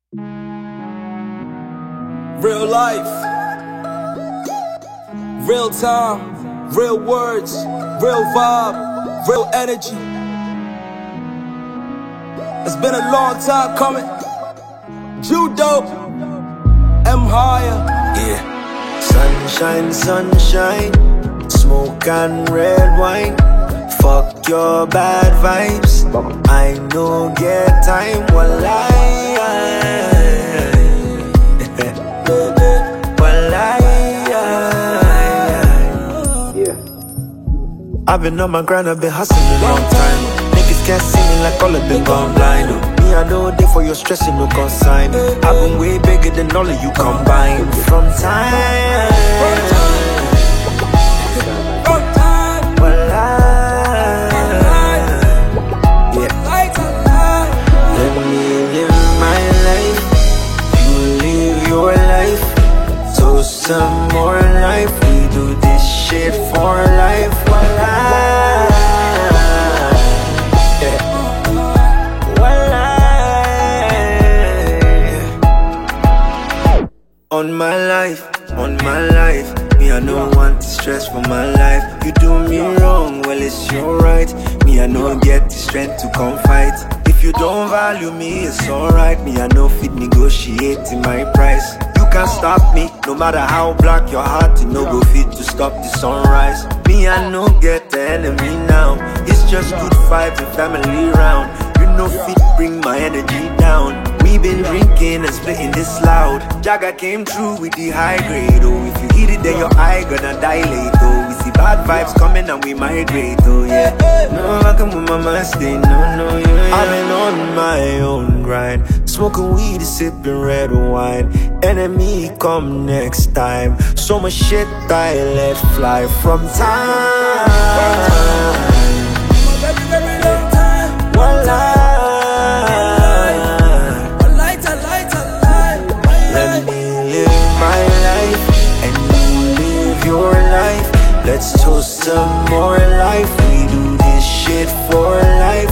Real life, real time, real words, real vibe, real energy. It's been a long time coming. Judo, M higher. Yeah. Sunshine, sunshine, smoke and red wine. Fuck your bad vibes. I no get time. I've been on my grind, I've been hustling a long time. Niggas can't see me like all of them gone blind. Me, I know they for your stress, no consign. I've been way bigger than all of you combined. From time. Let me live my life. You live your life. So some more life. We do this shit for life. On my life, me I don't want to stress for my life. You do me wrong, well it's your right. Me I don't get the strength to come fight. If you don't value me, it's alright. Me I know fit negotiate in my price. You can't stop me, no matter how black your heart, you no go fit to stop the sunrise. Me I no get the enemy now. It's just good vibes and family round. You no fit bring my energy down. We been drinking and splitting this loud. Jagger came through with the high grade. Oh, if you hit it, then your eye gonna dilate. Oh, we see bad vibes coming and we migrate. Oh yeah. No, I can with my mind stay. No, yeah. I've been on my own grind, smoking weed, sipping red wine. Enemy come next time. So much shit I let fly from time. Let's toast some more life. We do this shit for life,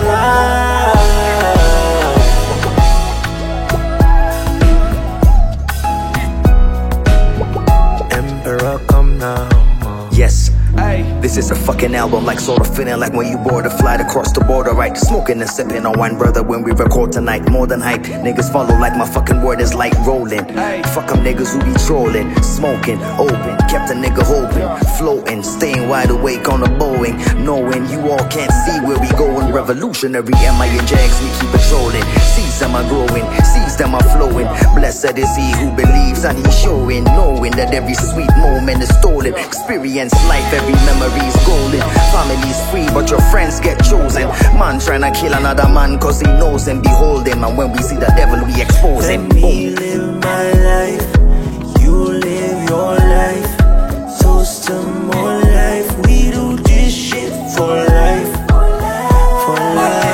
Emperor, come now. Yes, this is a fucking album, like sort of feeling like when you board a flight across the border, right? Smoking and sipping on wine, brother, when we record tonight. More than hype, niggas follow like my fucking word is like rolling. Fuck them niggas who be trolling, smoking, open, kept a nigga hoping, floating, staying wide awake on a Boeing, knowing you all can't see where we going. Revolutionary, MI and Jags, we keep patrolling. Seas them are growing, seas them are flowing. Blessed is he who believes and he's showing, knowing that every sweet moment is stolen. Experience life, every memory's golden. Family's free, but your friends get chosen. Man tryna kill another man cause he knows him. Behold him, and when we see the devil, we expose him. Let me live my life. You live your life. Toast to more life. We do this shit for life. For life.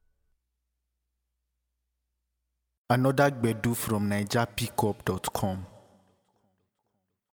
Another Gbedu from NigerPickup.com.